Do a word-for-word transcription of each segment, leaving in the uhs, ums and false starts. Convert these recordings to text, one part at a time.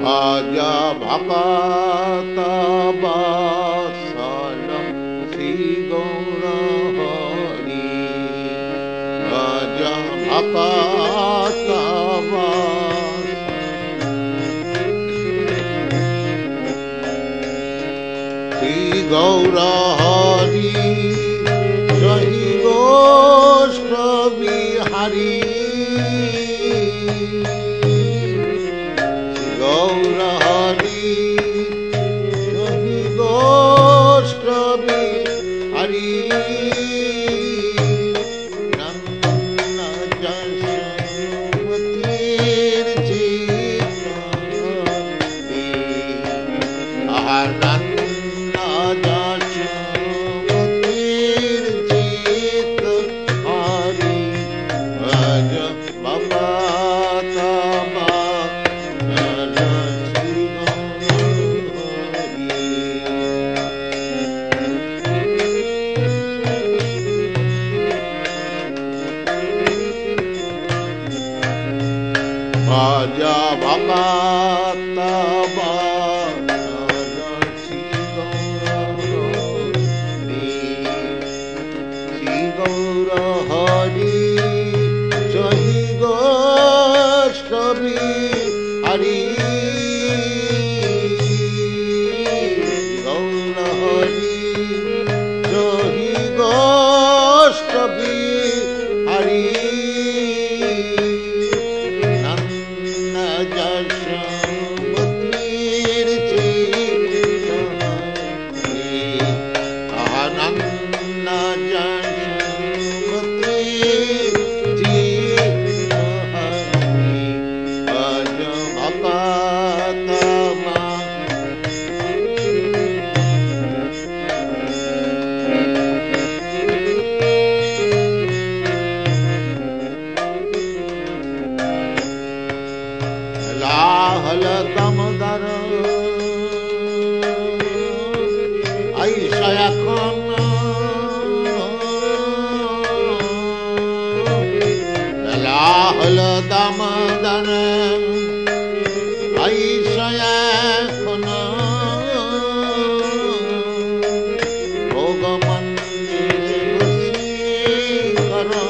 Bhaja Bhakata Vasalam Sri Gaura Hari Bhaja Bhakata Vasalam Sri Gaura Hari Sahi Goshtami Hari Gaura Hari Sahi Goshtami Hari Nanda Jaswamatir Chitari Nanda Jaswamatir Chitari Bhaja Bhakata Bhaja Bhakata Vasalam Sri Gaura Hari Sahi Goshtami Hari Gaura Hari Sahi Goshtami Hari Jaswamatir Chitari Nanda Jaswamatir Chitari Bhaja Bhakata Lahal Damodar Aisha Khan Lahal Damodar Aisha Khan Bhogamandir Vashikara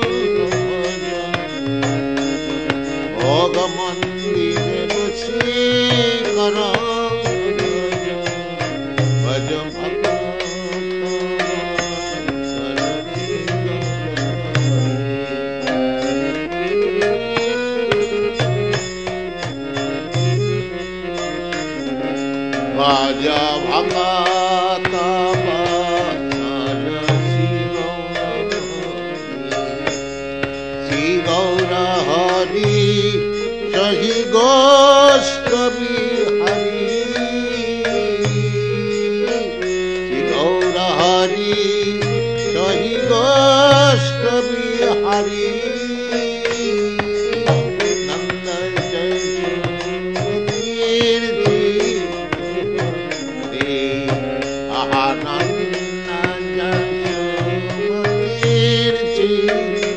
Bhogamandir Vashikara Bhaja Bhakata Bhaja Bhakata Vasalam Sri Gaura Hari Sahi Goshtami Hari Sri Gaura Hari Sahi Goshtami Hari Nanda Jaswamatir Chitari Nanda Jaswamatir Chitari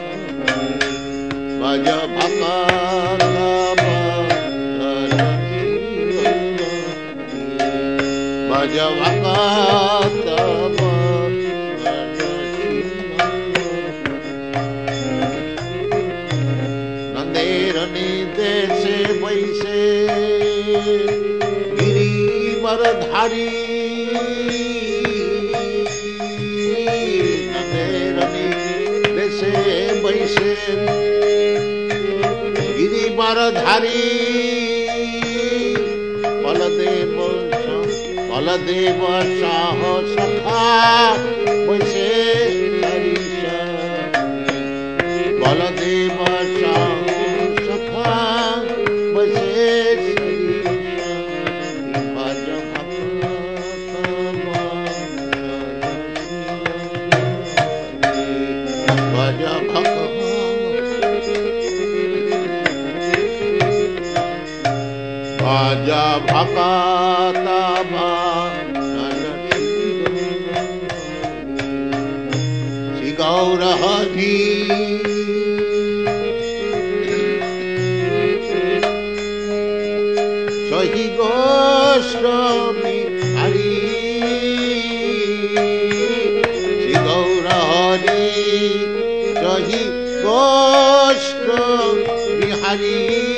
Bhaja Bhakata Bhaja Bhakata Nanderani Dese Vaise Giri Varadhari Nanderani Dese Vaise Giri Varadhari Baladeva Baladeva Saha Sakha Vaise Harisha Baladeva Saha Sakha Vaise Harisha Bhaja Bhakata Bhaja Bhakata Bhaja Bhakata Sri Gaura Hari Goswami Hari Shri Gaur Hari सही Goswami Hari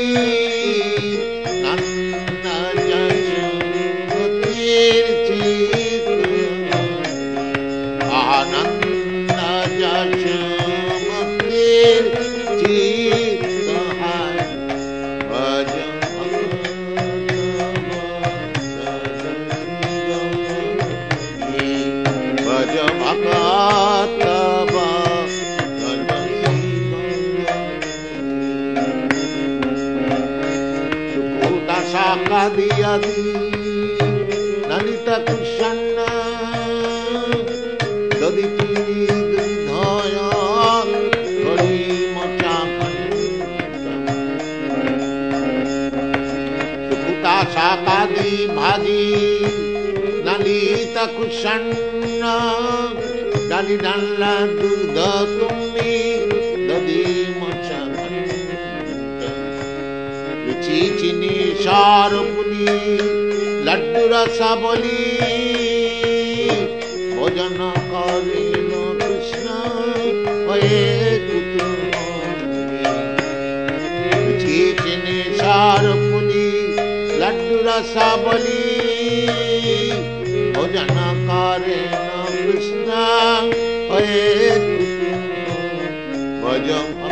Kadiyadi Nalita Krishna Daditi Dridhaya Hari Machakanta Sukuta Sakadi Bhaji Nalita Krishna Dali Dalla Dudha Tumi Dadi Chini Sharapuni Laddu Rasabali Bhojana Karino Krishna Vaye Kutu Chini Sharapuni Laddu Rasabali Bhojana Karino Krishna Vaye Kutu Bhajam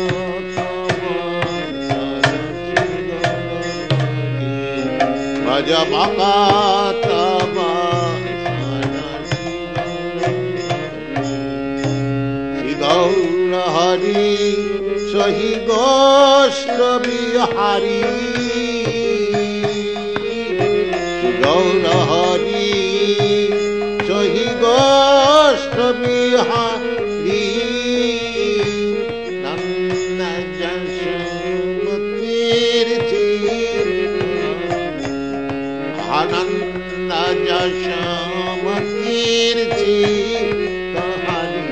Bhaja Bhakata Shri Gaura Hari Sahi Goswaami Hari Shri Gaura Hari Sahi Goswaami Hari Nanda Jasamatirthi Ananda Jasamatirthi Tahari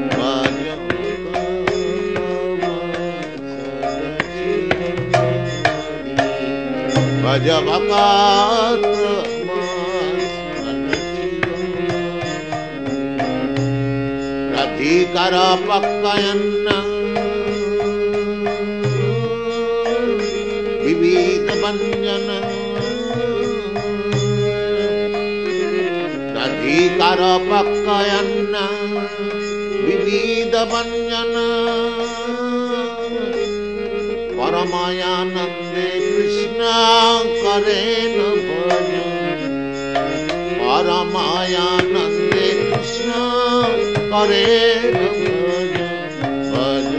Bhaja Bhakata Radhikara Pakayana Vivida Banjana Radhikara Pakayana Vivida Banjana Paramayanande Krishna Karena Bhajan Paramayanande Krishna Karena Bhajan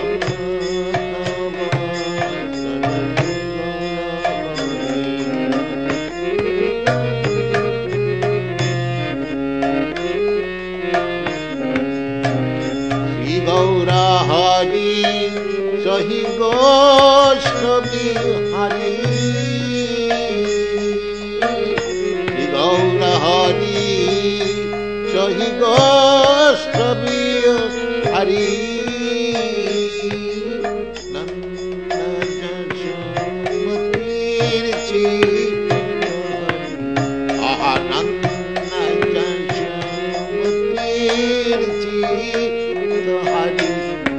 Gaura Hari Sahi Goswaami Hari Shri Gaura Hari Sahi Goswaami Hari Nanda Jasamatirthi Ananda Jasamatirthi Hari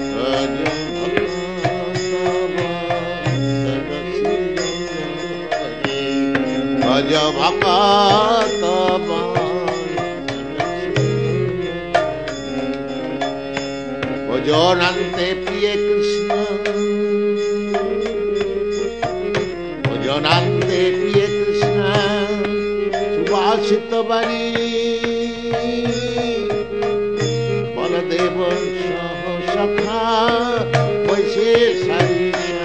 Bhaja Bhakata Bhajanante Priya Krishna Bhajanante Priya Krishna Subhashita Bari Baladeva Sakha Vaise Sarisha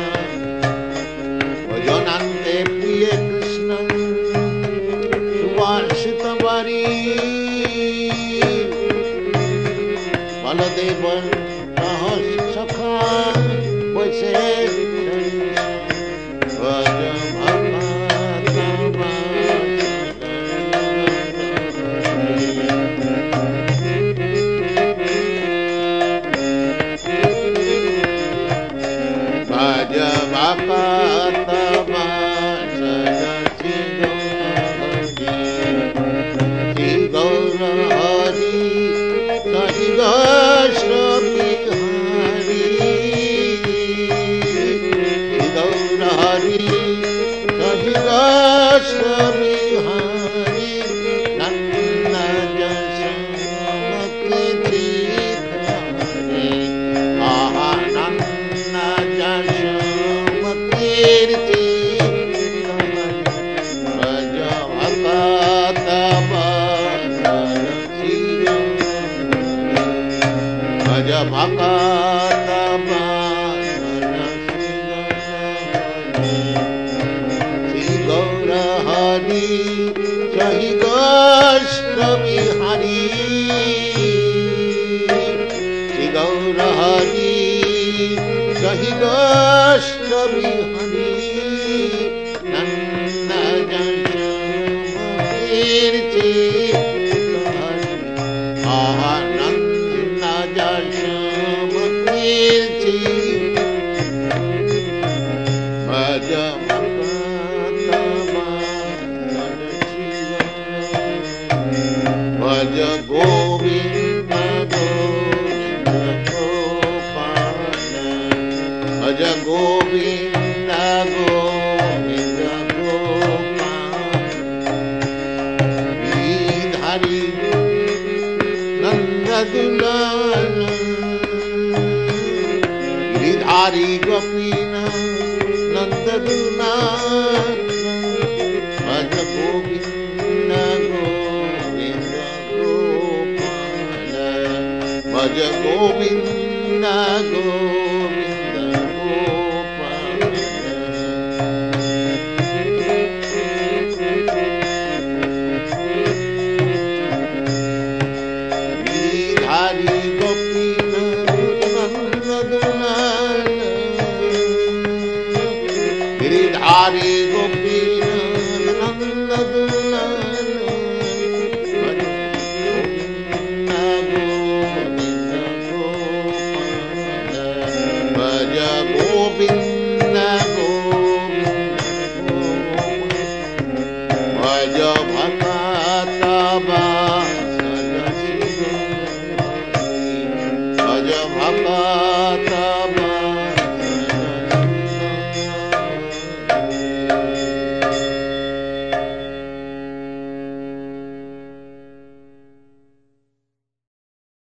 Bhajanante Priya Krishna Subhashita Bari Baladeva Sakha Vaise Sarisha Bhaja Bhakata Bhaja Shri Gaura Hari Jai Krishna Bihari Shri Gaura Hari Jai Krishna Bihari Nanda Janma Kirti Aha Nanda Janma Kirti Bhaja Bhaja Govinda Govinda Gopala Bhaja Govinda Govinda Gopala Giridhari Nanda Dulala Giridhari Gopina Nanda Dulala Bhaja Govinda Govinda Bhaja Govinda Govinda Gopala Giridhari Gopina Nanda Dulala Giridhari Gopina Nanda Dulala Bhaja Govinda Govinda Bhaja Bhakata Vasana Bhaja Bhakata